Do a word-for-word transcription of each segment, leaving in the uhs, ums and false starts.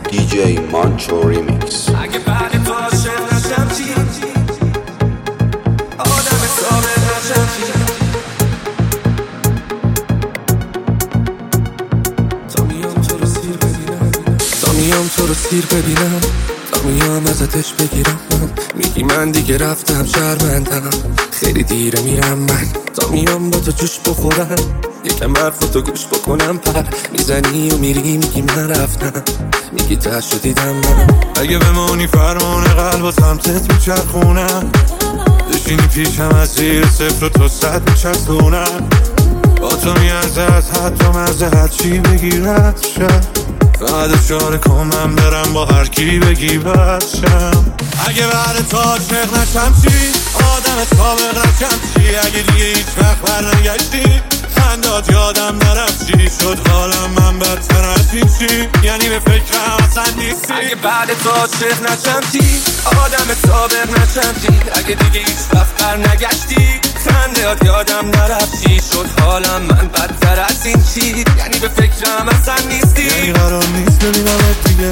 دی جی مانچو ریمیکس. اگه بعد تو عاشق نشم چی؟ آدم ثابت نشم چی؟ تا میام تو رو سیر ببینم، تا میام تو رو سیر ببینم، تا میام ازتش بگیرم. میگی من دیگه رفتم شرمندم، خیلی دیره میرم من. تا میام با تو جوش بخورم، یکم حرفتو گوش بکنم. پر میزنی و میری میگی من رفتم، میگی تش رو دیدم من. اگه بمونی فرمان قلب و سمتت میچرخونم، بشینی پیشم از زیر صفر و تو صد میچرخونم. با تو میارزه از حد و مرزه هر چی بگی رد شم. بعد اشاره کن من برم با هر کی بگی بد شم. اگه بعد تو عاشق نشم چی؟ آدم سابق نشم چی؟ اگه دیگه هیچ وقت برنگشتی خندات یادم نرفت چی شد حالم من بدتر از این چی؟ یعنی به فکرم اصلا نیستی. اگه بعد تو عاشق نشم چی؟ آدم سابق نشم چی؟ اگه دیگه هیچ وقت برنگشتی خندات یادم نرفت چی شد حالم من بدتر از این چی؟ یعنی به فکرم اصلا نیستی. یعنی قرار نیست ببینمت دیگه.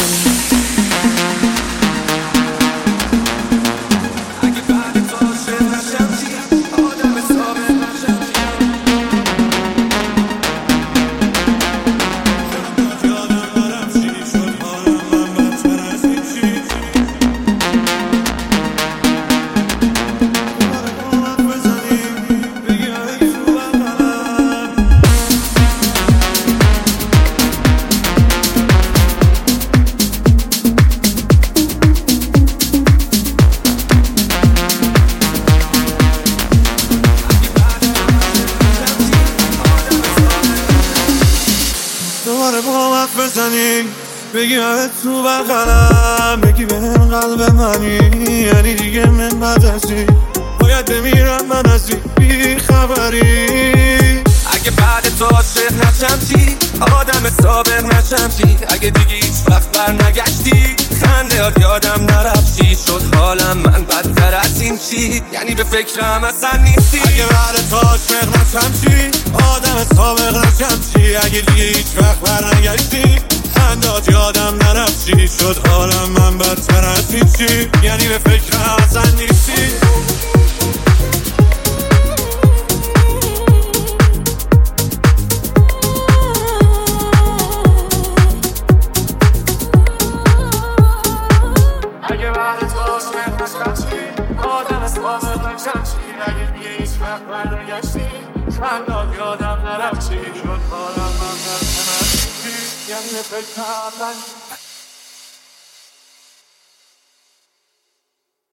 دوباره با هم حرف بزنی، بگی همه تو بغلم، بگی به هم قلب منی، یعنی دیگه من بد ازی باید بمیرم من از این بی خبری. اگه بعد تو عاشق نشم چی؟ آدم سابق نشم چی؟ اگه دیگه هیچ وقت برنگشتی خنده هات یادم نرفت چی شد حالم من بدتر از این چی؟ یعنی به فکرم اصلا نیستی. اگه بعد تو عاشق نشم چی؟ آدم سابق نشم چی؟ اگه دیگه هیچ وقت برنگشتی خنده هات یادم نرفت چی شد حالم من بدتر از این چی؟ یعنی به فکرم اصلا نیستی. اگه بعد تو عاشق نشم چی؟ آدم سابق نشم چی؟ اگه دیگه هیچ وقت برنگشتی خندات یادم نرفت چی شد حالم من بدتر از این چی؟ یعنی به فکرم